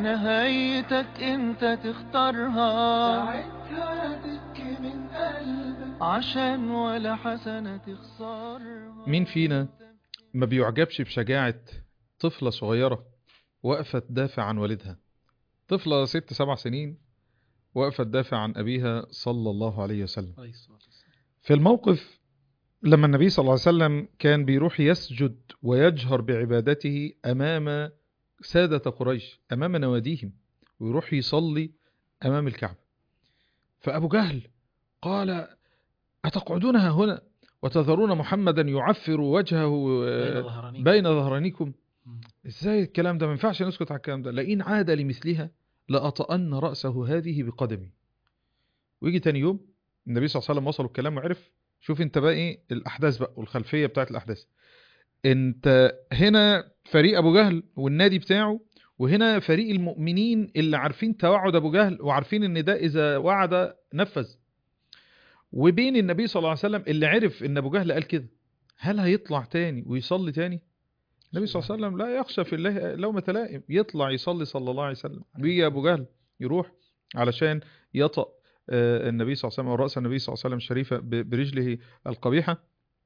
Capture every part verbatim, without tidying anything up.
نهايتك انت تختارها، ساعتها تبكي من قلبك عشان ولا حسنة تخسرها. مين فينا ما بيعجبش بشجاعة طفلة صغيرة وقفت تدافع عن والدها؟ طفلة ست سبع سنين وقفت تدافع عن أبيها صلى الله عليه وسلم. في الموقف لما النبي صلى الله عليه وسلم كان بيروح يسجد ويجهر بعبادته أمام سادة قريش، أمام نواديهم، ويروح يصلي أمام الكعبة، فأبو جهل قال: أتقعدونها هنا وتذرون محمدا يعفر وجهه بين ظهرانيكم؟ ازاي الكلام ده؟ ما ينفعش نسكت على الكلام ده، لئن عاد لمثلها لأطأن رأسه هذه بقدمي. ويجي تاني يوم النبي صلى الله عليه وسلم وصلوا الكلام وعرف. شوف انت بقى ايه الاحداث بقى والخلفية بتاعت الاحداث. انت هنا فريق ابو جهل والنادي بتاعه، وهنا فريق المؤمنين اللي عارفين توعد ابو جهل وعارفين ان ده اذا وعد نفذ، وبين النبي صلى الله عليه وسلم اللي عرف ان ابو جهل قال كده. هل هيطلع تاني ويصلي تاني؟ النبي صلى الله عليه وسلم لا يخشى في الله لومة لائم، يطلع يصلي صلى الله عليه وسلم. بيجي ابو جهل يروح علشان يطأ النبي صلى الله عليه وسلم ورأس النبي صلى الله عليه وسلم الشريفة برجله القبيحة،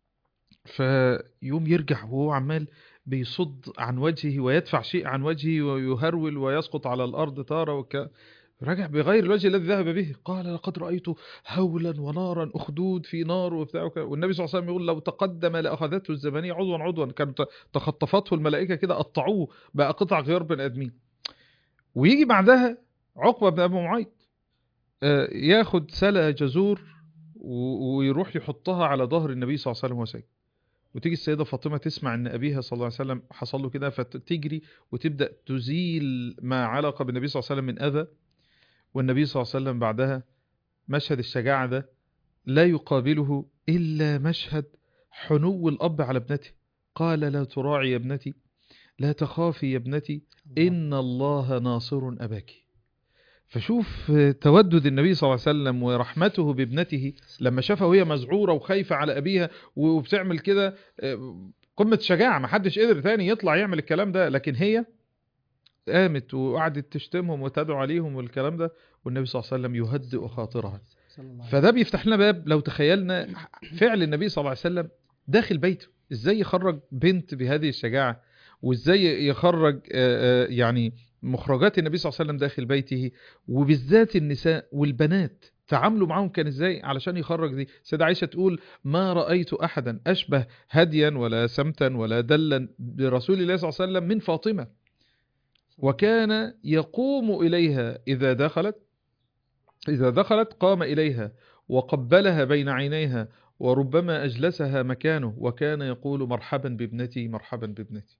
فيوم يرجع وهو عمال بيصد عن وجهه ويدفع شيء عن وجهه ويهرول ويسقط على الأرض تارة وك... رجع بغير الوجه الذي ذهب به. قال: لقد رأيت هولا ونارا أخدود في نار وبتاع وك... والنبي صلى الله عليه وسلم يقول: لو تقدم لأخذته الزبانية عضوا عضوا، كانت تخطفته الملائكة كده، قطعوه بقى قطع غيار بن آدمين. ويجي بعدها عقبة بن أبي معيط ياخد سلة جزور ويروح يحطها على ظهر النبي صلى الله عليه وسلم وسجد. وتيجي السيدة فاطمة تسمع ان ابيها صلى الله عليه وسلم حصل له كده، فتجري وتبدأ تزيل ما علق بالنبي صلى الله عليه وسلم من اذى. والنبي صلى الله عليه وسلم بعدها مشهد الشجاعة ده لا يقابله الا مشهد حنو الاب على ابنته. قال: لا تراعي يا ابنتي، لا تخافي يا ابنتي، ان الله ناصر اباك. فشوف تودد النبي صلى الله عليه وسلم ورحمته بابنته لما شافها وهي مذعورة وخايفة على أبيها وبتعمل كده، قمة شجاعة. ما حدش قدر تاني يطلع يعمل الكلام ده، لكن هي قامت وقعدت تشتمهم وتدعو عليهم والكلام ده، والنبي صلى الله عليه وسلم يهدئ خاطرها. فده بيفتح لنا باب لو تخيلنا فعل النبي صلى الله عليه وسلم داخل بيته، ازاي يخرج بنت بهذه الشجاعة، وازاي يخرج يعني مخرجات النبي صلى الله عليه وسلم داخل بيته، وبالذات النساء والبنات تعاملوا معهم كان ازاي علشان يخرج دي. سيدة عائشة تقول: ما رأيت أحدا أشبه هديا ولا سمتا ولا دلا برسول الله صلى الله عليه وسلم من فاطمة. وكان يقوم إليها إذا دخلت إذا دخلت قام إليها وقبلها بين عينيها، وربما أجلسها مكانه، وكان يقول: مرحبا بابنتي، مرحبا بابنتي.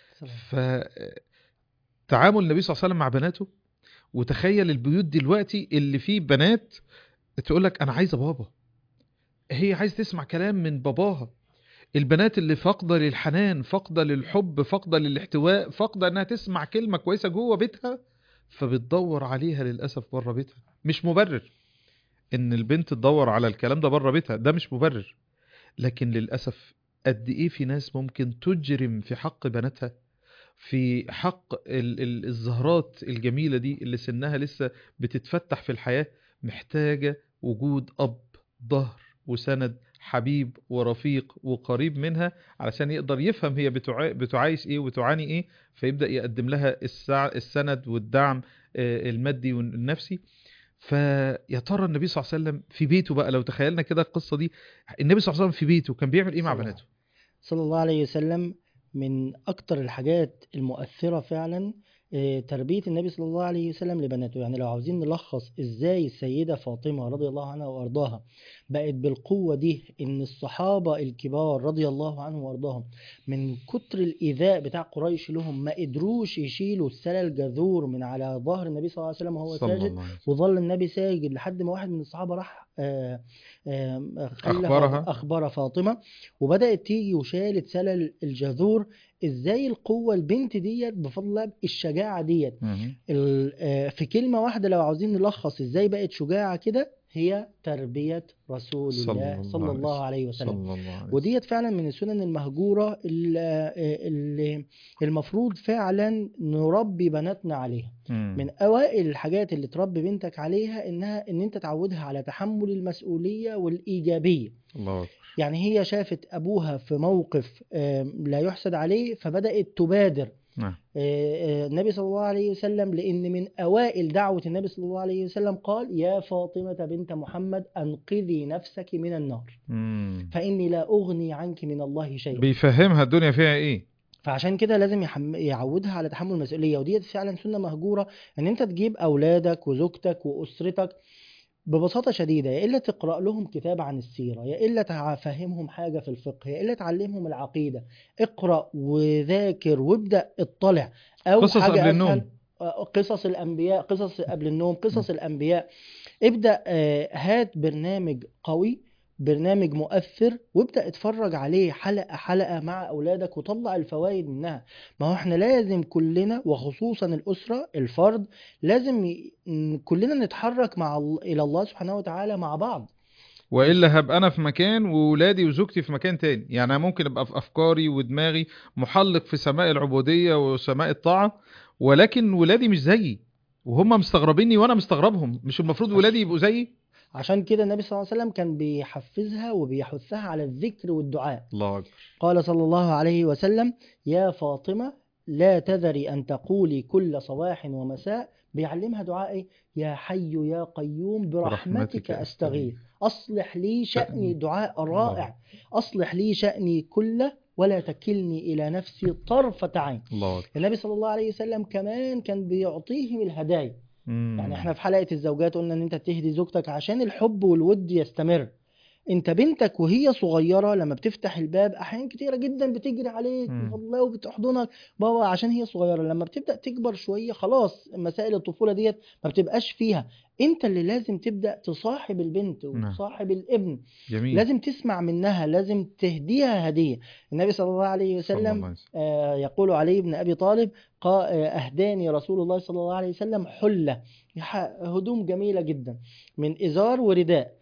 فتعامل النبي صلى الله عليه وسلم مع بناته. وتخيل البيوت دلوقتي اللي فيه بنات تقولك: أنا عايزة بابا، هي عايز تسمع كلام من باباها. البنات اللي فاقدة للحنان، فاقدة للحب، فاقدة للاحتواء، فاقدة أنها تسمع كلمة كويسة جوه بيتها، فبتدور عليها للأسف بره بيتها. مش مبرر ان البنت تدور على الكلام ده بره بيتها، ده مش مبرر، لكن للأسف قد ايه في ناس ممكن تجرم في حق بناتها، في حق ال ال الزهرات الجميلة دي اللي سنها لسه بتتفتح في الحياة، محتاجة وجود أب ظهر وسند، حبيب ورفيق وقريب منها، علشان يقدر يفهم هي بتعايش ايه وتعاني ايه، فيبدأ يقدم لها السند والدعم المادي والنفسي. فيا ترى النبي صلى الله عليه وسلم في بيته بقى، لو تخيلنا كده القصة دي، النبي صلى الله عليه وسلم في بيته كان بيعمل ايه مع بناته؟ صلى الله عليه وسلم. من أكتر الحاجات المؤثرة فعلا تربية النبي صلى الله عليه وسلم لبناته. يعني لو عاوزين نلخص ازاي السيدة فاطمة رضي الله عنها وارضاها بقت بالقوة دي، ان الصحابة الكبار رضي الله عنهم وارضاهم من كتر الإيذاء بتاع قريش لهم ما قدروش يشيلوا السلة الجذور من على ظهر النبي صلى الله عليه وسلم وهو ساجد، وظل النبي ساجد لحد ما واحد من الصحابة راح آآ آآ أخبرها أخبر فاطمة، وبدأت تيجي وشالت سلة الجذور. ازاي القوة البنت ديت بفضل الله الشجاعة ديت. في كلمة واحدة لو عاوزين نلخص ازاي بقت شجاعة كده، هي تربية رسول الله صلى الله عليه وسلم. صلى الله عليه وسلم. وديت فعلا من السنن المهجورة اللي اللي المفروض فعلا نربي بناتنا عليها. مم. من أوائل الحاجات اللي تربي بنتك عليها إنها إن أنت تعودها على تحمل المسؤولية والإيجابية. الله أكبر. يعني هي شافت أبوها في موقف آم، لا يحسد عليه فبدأت تبادر. نعم. آه، آه، النبي صلى الله عليه وسلم، لأن من أوائل دعوة النبي صلى الله عليه وسلم قال: يا فاطمة بنت محمد أنقذي نفسك من النار مم. فإني لا أغني عنك من الله شيئا. بيفهمها الدنيا فيها ايه. فعشان كده لازم يحم... يعودها على تحمل المسؤولية. ودي فعلا سنة مهجورة ان انت تجيب اولادك وزوجتك واسرتك ببساطة شديدة، يا إلا تقرأ لهم كتاب عن السيرة، يا إلا تفهمهم حاجة في الفقه، يا إلا تعلمهم العقيدة. اقرأ وذاكر وابدأ اطلع. أو قصص حاجة قبل أسهل، النوم. آه، قصص الأنبياء، قصص قبل النوم، قصص الأنبياء. ابدأ آه، هات برنامج قوي، برنامج مؤثر، وابدأ اتفرج عليه حلقة حلقة مع أولادك وطلع الفوائد منها. ما هو احنا لازم كلنا، وخصوصا الأسرة الفرد، لازم ي... ن- كلنا نتحرك مع ال... إلى الله سبحانه وتعالى مع بعض. والا هبقى انا في مكان وولادي وزوجتي في مكان تاني. يعني انا ممكن ابقى في افكاري ودماغي محلق في سماء العبودية وسماء الطاعة، ولكن ولادي مش زيي وهم مستغربيني وانا مستغربهم. مش المفروض ولادي يبقوا زيي؟ عشان كده النبي صلى الله عليه وسلم كان بيحفزها وبيحثها على الذكر والدعاء. الله اكبر. قال صلى الله عليه وسلم: يا فاطمة لا تذري أن تقولي كل صباح ومساء. بيعلمها دعاء إيه؟ يا حي يا قيوم برحمتك أستغيث أصلح لي شأني. دعاء رائع. أصلح لي شأني كله ولا تكلني إلى نفسي طرفة عين. الله أكبر. النبي صلى الله عليه وسلم كمان كان بيعطيهم الهدايا. مم. يعني احنا في حلقة الزوجات قلنا ان انت تهدي زوجتك عشان الحب والود يستمر. انت بنتك وهي صغيرة لما بتفتح الباب احيان كتيرة جدا بتجري عليك مم. والله وبتحضنك بابا عشان هي صغيرة. لما بتبدأ تكبر شوية خلاص مسائل الطفولة ديت ما بتبقاش فيها. انت اللي لازم تبدأ تصاحب البنت نعم. وتصاحب الابن. جميل. لازم تسمع منها، لازم تهديها هدية. النبي صلى الله عليه صلى الله وسلم عليه وسلم. آه يقول علي بن أبي طالب: قا- آه، أهداني رسول الله صلى الله عليه وسلم حلة، ح- هدوم جميلة جدا من إزار ورداء،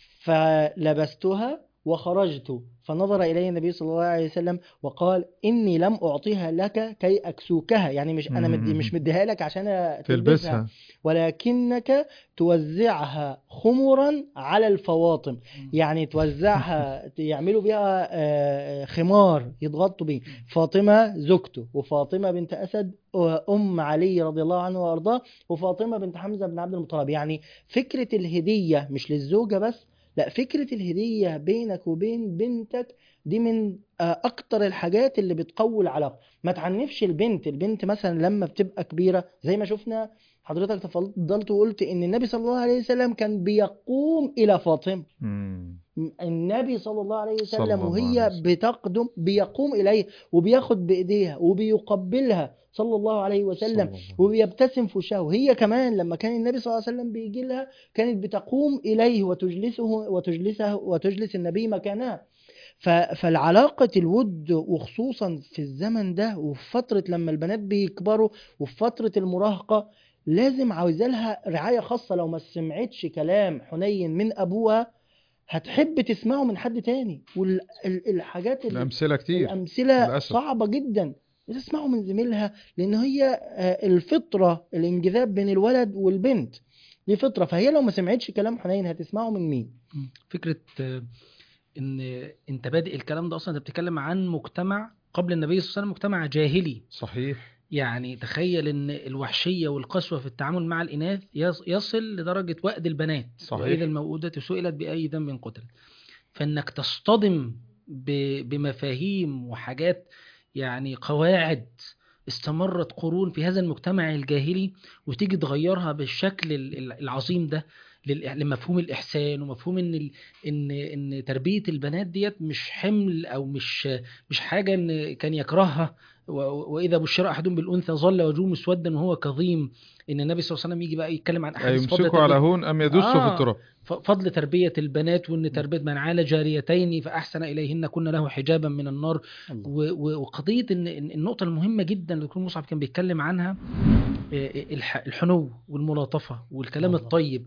فلبستها وخرجت، فنظر إلي النبي صلى الله عليه وسلم وقال: إني لم أعطيها لك كي أكسوكها. يعني مش أنا مدي مش مديها لك عشان تلبسها، تلبسها، ولكنك توزعها خمرا على الفواطم. يعني توزعها يعملوا بيها آه، خمار يضغطوا بيه. فاطمة زوجته، وفاطمة بنت أسد أم علي رضي الله عنه وأرضاه، وفاطمة بنت حمزة بن عبد المطلب. يعني فكرة الهدية مش للزوجة بس، لا، فكرة الهدية بينك وبين بنتك دي من آه، أكتر الحاجات اللي بتقوي العلاقة. ما تعنفش البنت. البنت مثلا لما بتبقى كبيرة زي ما شفنا، حضرتك تفضلت وقلت إن النبي صلى الله عليه وسلم كان بيقوم إلى فاطمة. مم. النبي صلى الله عليه صلى وسلم الله وهي عليه وسلم. بتقدم بيقوم إليه وبياخد بإيديها وبيقبلها صلى الله عليه صلى وسلم، الله عليه وسلم. وبيبتسم في وشها. وهي كمان لما كان النبي صلى الله عليه وسلم بيجي لها كانت بتقوم إليه وتجلسه وتجلسه وتجلس النبي مكانها. ف- فالعلاقة الود، وخصوصا في الزمن ده وفي فترة لما البنات بيكبروا وفي فترة المراهقة، لازم عاوزة لها رعاية خاصة. لو ما سمعتش كلام حنين من أبوها هتحب تسمعه من حد تاني. والحاجات اللي الأمثلة كتير الأمثلة للأسف. صعبة جدا تسمعه من زميلها، لأن هي آه، الفطرة، الانجذاب بين الولد والبنت دي فطرة. فهي لو ما سمعتش كلام حنين هتسمعه من مين؟ فكرة آه، ان انت بادئ الكلام ده اصلا انت بتتكلم عن مجتمع قبل النبي صلى الله عليه وسلم، مجتمع جاهلي. صحيح. يعني تخيل ان الوحشية والقسوة في التعامل مع الإناث يص- يصل لدرجة وأد البنات. صحيح. وإذا الموءودة سئلت بأي ذنب قتلت. فإنك تصطدم ب- بمفاهيم وحاجات، يعني قواعد استمرت قرون في هذا المجتمع الجاهلي، وتيجي تغيرها بالشكل ال- ال- العظيم ده لل- لمفهوم الإحسان ومفهوم إن ال- إن إن تربية البنات ديت مش حمل أو مش مش حاجة إن كان يكرهها. و- وإذا بشر أحدهم بالأنثى ظل وجهه مسودا وهو كظيم. إن النبي صلى الله عليه وسلم يجي بقى يتكلم عن أحاديث فضل أيمسكوا على تربية- هون أم يدسوا في آه التراب. ف- فضل تربية البنات، وإن تربية من عال جاريتين فأحسن إليهن كن له حجابا من النار. الله. و- و- وقضية إن إن النقطة المهمة جدا اللي دكتور مصعب كان بيتكلم عنها، آه، الح- الحنو والملاطفة والكلام الله. الطيب.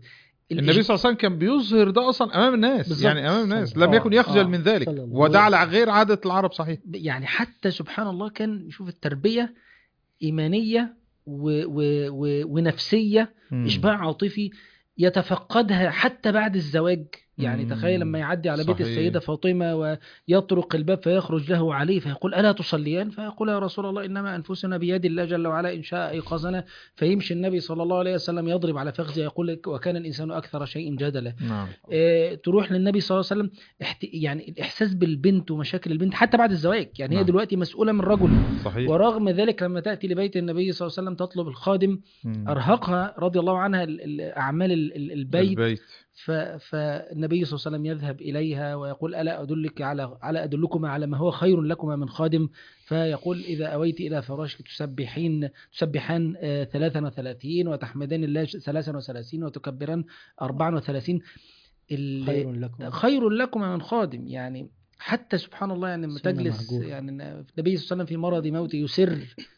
النبي صلى الله عليه وسلم كان بيظهر ده اصلا امام الناس بالظبط. يعني امام الناس صلى لم يكن الله- يخجل آه. من ذلك، صلى الله وده عليه على غير عادة العرب صحيح. يعني حتى سبحان الله كان يشوف التربية إيمانية و و و ونفسية، مم. إشباع عاطفي يتفقدها حتى بعد الزواج. يعني مم. تخيل لما يعدي على بيت صحيح. السيدة فاطمة ويطرق الباب فيخرج له علي فيقول ألا تصليان؟ فيقول يا رسول الله إنما أنفسنا بيد الله جل وعلا إن شاء أيقظنا. فيمشي النبي صلى الله عليه وسلم يضرب على فخذه يقول وكان الإنسان أكثر شيء جدلا. نعم. آه، تروح للنبي صلى الله عليه وسلم احت... يعني الإحساس بالبنت ومشاكل البنت حتى بعد الزواج. يعني هي نعم. دلوقتي مسؤولة من رجل، صحيح. ورغم ذلك لما تأتي لبيت النبي صلى الله عليه وسلم تطلب الخادم مم. أرهقها رضي الله عنها ال- ال- أعمال ال- ال- البيت. البيت. ف... فالنبي صلى الله عليه وسلم يذهب إليها ويقول ألا أدلك على ألا أدلكما على ما هو خير لكما من خادم؟ فيقول إذا أويت إلى فراشك تسبحين تسبحان آه، ثلاثا وثلاثين وتحمدان الله ثلاثا وثلاثين وتكبران أربعا وثلاثين. ال- خير لكم. خير لكما من خادم. يعني حتى سبحان الله يعني لما سنة تجلس مهجورة. يعني النبي صلى الله عليه وسلم في مرض موته يسر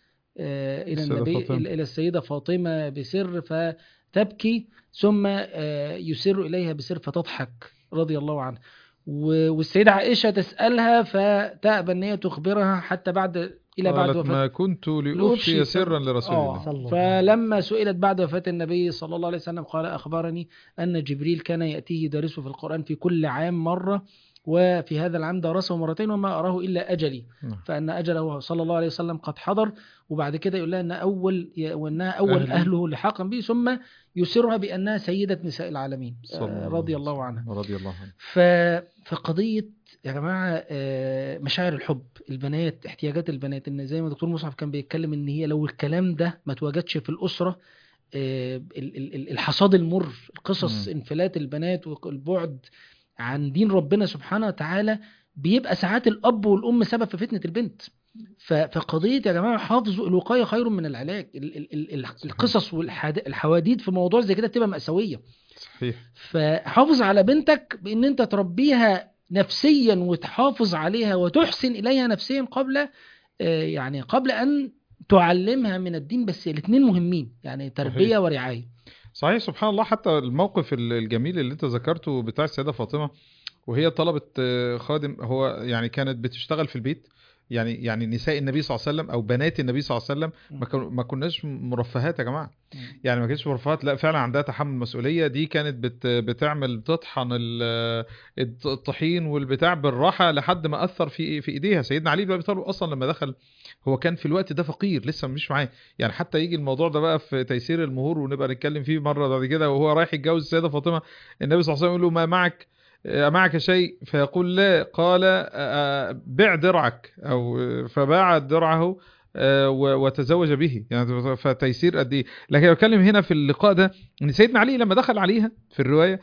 آه، إلى السيدة النبي فاطمة. إلى السيدة فاطمة بسر فتبكي، ثم آه، يسر إليها بسر فتضحك رضي الله عنها. و- والسيدة عائشة تسألها فتأبى أن هي تخبرها حتى بعد إلى بعد قالت وفاة ما كنت لأفشي لأفشي سرا لرسول آه. الله. صلى الله فلما سئلت بعد وفاة النبي صلى الله عليه وسلم قال أخبرني أن جبريل كان يأتيه يدرسه في القرآن في كل عام مرة، وفي هذا العام درسه مرتين وما أراه إلا أجلي، نعم. فأن أجله صلى الله عليه وسلم قد حضر. وبعد كده يقول لها أن أول وأنها أول أهلي. أهله لحاقا به، ثم يسرها بأنها سيدة نساء العالمين صلى آه، الله رضي عليه الله وسلم. عنها. رضي الله عنه. ف... فقضية يا جماعة آه، مشاعر الحب، البنات، احتياجات البنات، ان زي ما دكتور مصعب كان بيتكلم ان هي لو الكلام ده ما تواجدش في الأسرة آه، ال- ال- ال- الحصاد المر، القصص مم. انفلات البنات والبعد عن دين ربنا سبحانه وتعالى، بيبقى ساعات الأب والأم سبب في فتنة البنت. ف- فقضية يا جماعة حافظوا الوقاية خير من العلاج. ال- ال- ال- ال- القصص والحواديت في موضوع زي كده بتبقى مأساوية. صحيح. فحافظ على بنتك بان انت تربيها نفسيا وتحافظ عليها وتحسن اليها نفسيا قبل آه، يعني قبل ان تعلمها من الدين. بس الاثنين مهمين، يعني تربية صحيح. ورعاية. صحيح. سبحان الله. حتى الموقف ال- الجميل اللي انت ذكرته بتاع السيدة فاطمة وهي طلبت آه، خادم، هو يعني كانت بتشتغل في البيت. يعني يعني نساء النبي صلى الله عليه وسلم او بنات النبي صلى الله على وسلم ما كانوا ما كناش مرفهات يا جماعه. يعني ما كانتش مرفهات، لا فعلا عندها تحمل مسؤوليه. دي كانت بت بتعمل بتطحن ال- الطحين والبتاع بالراحه لحد ما اثر في في ايديها. سيدنا علي بن ابي طالب اصلا لما دخل هو كان في الوقت ده فقير لسه مش معاه. يعني حتى يجي الموضوع ده بقى في تيسير المهور ونبقى نتكلم فيه مره بعد كده، وهو رايح يتجوز السيده فاطمه النبي صلى الله عليه وسلم يقول له ما معك معك شيء؟ فيقول لا. قال بع درعك، او فباع درعه وتزوج به. يعني فتيسير قد ايه. لكن بتكلم هنا في اللقاء ده ان سيدنا علي لما دخل عليها في الروايه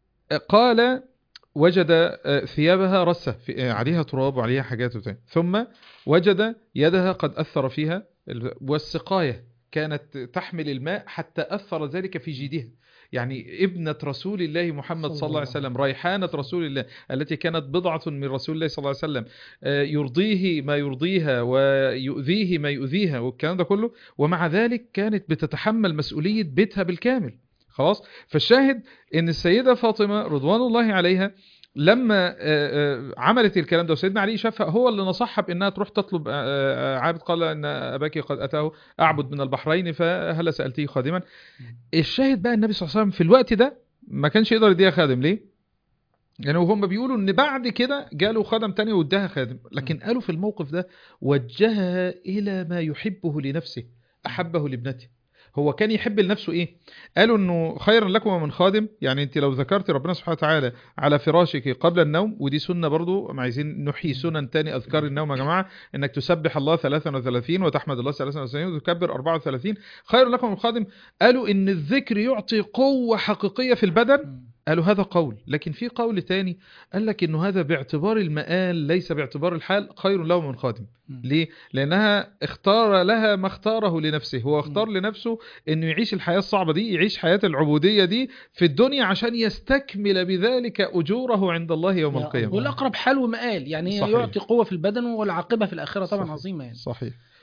قال وجد ثيابها رسه عليها تراب وعليها حاجات وتاني، ثم وجد يدها قد اثر فيها، والسقايه كانت تحمل الماء حتى اثر ذلك في جيدها. يعني ابنة رسول الله محمد صلى الله عليه وسلم، ريحانة رسول الله التي كانت بضعة من رسول الله صلى الله عليه وسلم، يرضيه ما يرضيها ويؤذيه ما يؤذيها والكلام ده كله، ومع ذلك كانت بتتحمل مسؤولية بيتها بالكامل. خلاص. فالشاهد ان السيدة فاطمة رضوان الله عليها لما عملت الكلام ده وسيدنا علي شافها، هو اللي نصحها بانها تروح تطلب عابد. قال ان اباك قد اتاه اعبد من البحرين فهل سالتيه خادما. الشاهد بقى النبي صلى الله عليه وسلم في الوقت ده ما كانش يقدر يديها خادم. ليه؟ يعني وهم بيقولوا ان بعد كده جاله خادم تاني واداها خادم، لكن قالوا في الموقف ده وجهها الى ما يحبه لنفسه احبه لابنته. هو كان يحب لنفسه ايه؟ قالوا انه خيرا لكم من خادم. يعني انت لو ذكرت ربنا سبحانه وتعالى على فراشك قبل النوم، ودي سنة برضو، عايزين نحيي سنن تاني اذكار النوم يا جماعة، انك تسبح الله ثلاثة وثلاثين وتحمد الله ثلاثة وثلاثين وتكبر أربعة وثلاثين. خير لكم من خادم. قالوا ان الذكر يعطي قوة حقيقية في البدن. قالوا هذا قول، لكن في قول تاني قال لك انه هذا باعتبار المآل ليس باعتبار الحال، خير له من خادم. ليه؟ لانها اختار لها ما اختاره لنفسه. هو اختار لنفسه انه يعيش الحياة الصعبة دي، يعيش حياة العبودية دي في الدنيا عشان يستكمل بذلك اجوره عند الله يوم القيامة. والاقرب حال ومآل، يعني صحيح. يعطي قوة في البدن والعاقبة في الآخرة طبعا صحيح. عظيمة يعني. صحيح.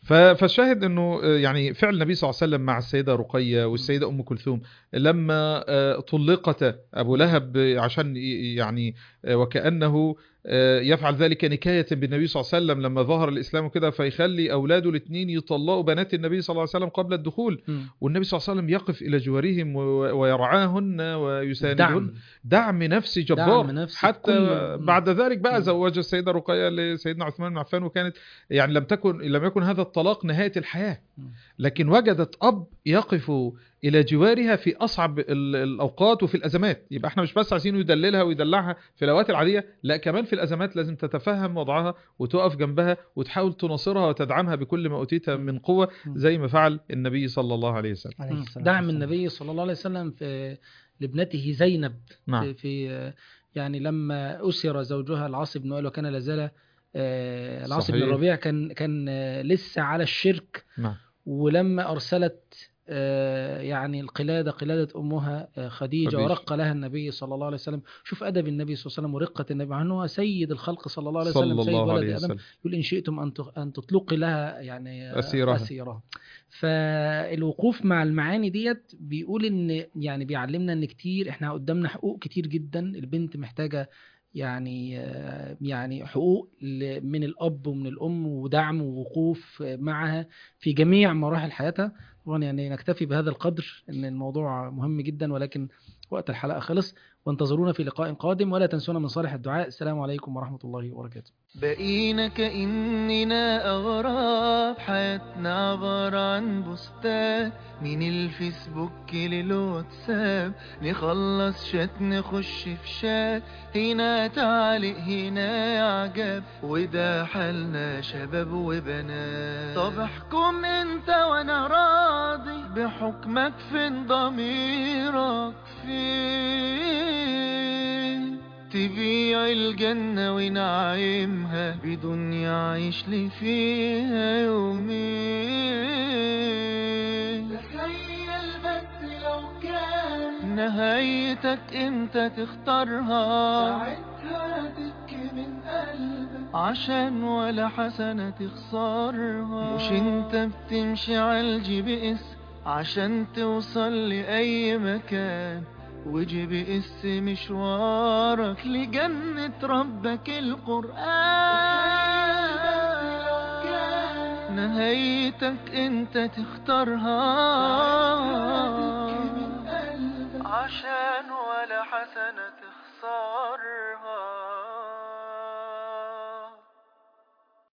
ف- فالشاهد انه آه، يعني فعل النبي صلى الله عليه وسلم مع السيده رقيه والسيده ام كلثوم لما آه، طلقت ابو لهب عشان ي- يعني آه، وكانه آه، يفعل ذلك نكايه بالنبي صلى الله عليه وسلم لما ظهر الاسلام كده، فيخلي اولاده الاثنين يطلقوا بنات النبي صلى الله عليه وسلم قبل الدخول، مم. والنبي صلى الله عليه وسلم يقف الى جوارهم و- ويرعاهن ويساندهن الدعم دعم نفسي دعم جبار. نفسي حتى بكل- مم. بعد ذلك بقى مم. زوج السيده رقيه لسيدنا عثمان بن عفان، وكانت يعني لم تكن لم يكن هذا الطلاق نهايه الحياه، مم. لكن وجدت أب يقف إلى جوارها في أصعب ال- الأوقات وفي الأزمات. يبقى احنا مش بس عايزين يدللها ويدلعها في الأوقات العادية، لا كمان في الأزمات لازم تتفهم وضعها وتقف جنبها وتحاول تناصرها وتدعمها بكل ما أوتيت من قوة، زي ما فعل النبي صلى الله عليه وسلم. عليه مم. الصلاة دعم والسلام. النبي صلى الله عليه وسلم في لابنته زينب نعم. في, في يعني لما أسر زوجها العاص بن وائل وكان لازال آه، العاص بن صحيح. الربيع كان كان آه، لسه على الشرك، نعم. ولما أرسلت آه، يعني القلادة قلادة أمها آه، خديجة, خديجة. ورق لها النبي صلى الله عليه وسلم. شوف أدب النبي صلى الله عليه وسلم ورقة النبي، مع أنه سيد الخلق صلى الله عليه صلى وسلم، سيد الله ولد عليه آدم. وسلم. يقول إن شئتم أن تخ- أن تطلقي لها يعني آه، أسيرها. أسيرها. فالوقوف مع المعاني ديت بيقول إن يعني بيعلمنا إن كتير إحنا قدامنا حقوق كتير جدا البنت محتاجة، يعني آه، يعني حقوق ل- من الأب ومن الأم، ودعم ووقوف معها في جميع مراحل حياتها. طبعا يعني نكتفي بهذا القدر، ان الموضوع مهم جدا، ولكن وقت الحلقة خلص. وانتظرونا في لقاء قادم، ولا تنسونا من صالح الدعاء. السلام عليكم ورحمة الله وبركاته. بقينا كأننا أغراب، حياتنا عبارة عن بوستات من الفيسبوك للواتساب، نخلص شات نخش في شات، هنا تعليق هنا إعجاب، وده حالنا شباب وبنات. طب احكم انت وانا راضي، بحكمك فين ضميرك فين؟ تبيع الجنة ونعيمها بدنيا عيش لي فيها يومين. تخيل بس لو كان نهايتك انت تختارها، ساعتها تبكي من قلبك عشان ولا حسنة تخسرها. مش انت بتمشي عالجي بي اس عشان توصل لأي مكان، وجي بي اس مشوارك لجنة ربك القرآن. نهايتك انت تختارها، عشان ولا حسنة تخسرها.